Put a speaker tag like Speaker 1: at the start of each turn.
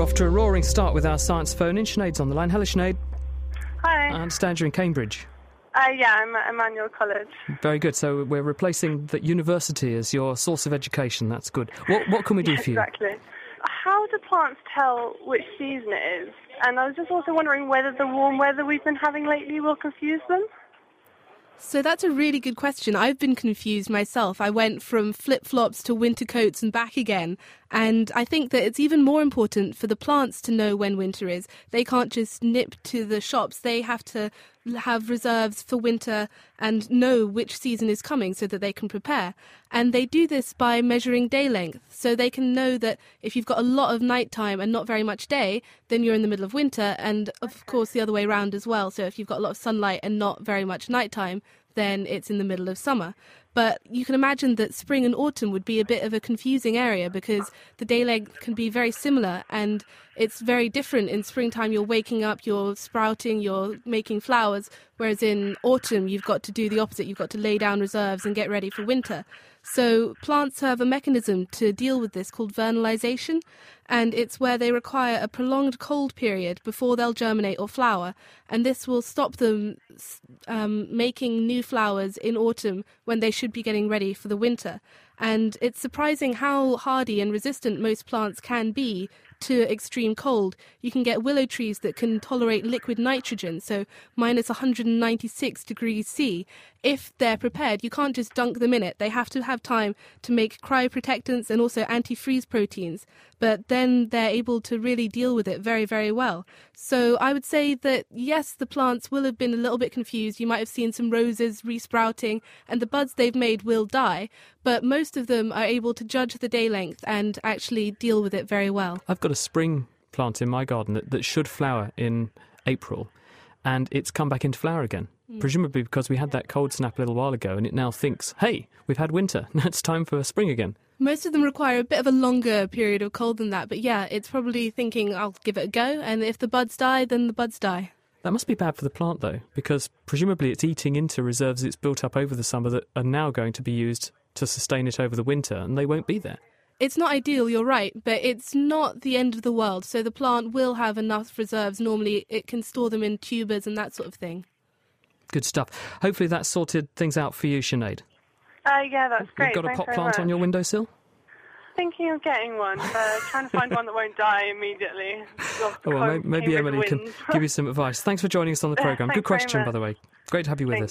Speaker 1: Off to a roaring start with our science phone-in. Sinead's on the line. Hello, Sinead.
Speaker 2: Hi.
Speaker 1: I understand you're in Cambridge.
Speaker 2: Yeah, I'm at Emmanuel College.
Speaker 1: Very good. So we're replacing the university as your source of education. That's good. What can we do for you?
Speaker 2: Exactly. How do plants tell which season it is? And I was just also wondering whether the warm weather we've been having lately will confuse them.
Speaker 3: So that's a really good question. I've been confused myself. I went from flip-flops to winter coats and back again. And I think that it's even more important for the plants to know when winter is. They can't just nip to the shops. They have to have reserves for winter and know which season is coming so that they can prepare. And they do this by measuring day length. So they can know that if you've got a lot of nighttime and not very much day, then you're in the middle of winter. And of course, the other way around as well. So if you've got a lot of sunlight and not very much nighttime, then it's in the middle of summer. But you can imagine that spring and autumn would be a bit of a confusing area because the day length can be very similar and it's very different. In springtime, you're waking up, you're sprouting, you're making flowers, whereas in autumn, you've got to do the opposite. You've got to lay down reserves and get ready for winter. So plants have a mechanism to deal with this called vernalization, and it's where they require a prolonged cold period before they'll germinate or flower, and this will stop them making new flowers in autumn when they should be getting ready for the winter. And it's surprising how hardy and resistant most plants can be to extreme cold. You can get willow trees that can tolerate liquid nitrogen, so minus 196 degrees C. If they're prepared, you can't just dunk them in it. They have to have time to make cryoprotectants and also antifreeze proteins. But then they're able to really deal with it very, very well. So I would say that, yes, the plants will have been a little bit confused. You might have seen some roses resprouting and the buds they've made will die. But most of them are able to judge the day length and actually deal with it very well.
Speaker 1: I've got a spring plant in my garden that should flower in April, and it's come back into flower again. Presumably because we had that cold snap a little while ago and it now thinks, hey, we've had winter, now it's time for spring again.
Speaker 3: Most of them require a bit of a longer period of cold than that, but yeah, it's probably thinking, I'll give it a go, and if the buds die, then the buds die.
Speaker 1: That must be bad for the plant, though, because presumably it's eating into reserves it's built up over the summer that are now going to be used to sustain it over the winter, and they won't be there.
Speaker 3: It's not ideal, you're right, but it's not the end of the world, so the plant will have enough reserves. Normally it can store them in tubers and that sort of thing.
Speaker 1: Good stuff. Hopefully that sorted things out for you, Sinead.
Speaker 2: Yeah, that's great.
Speaker 1: You've got a pot plant on your windowsill?
Speaker 2: Thinking of getting one, but trying to find one that won't die immediately.
Speaker 1: Maybe Emily can give you some advice. Thanks for joining us on the programme. Good question, by the way. Great to have you with us.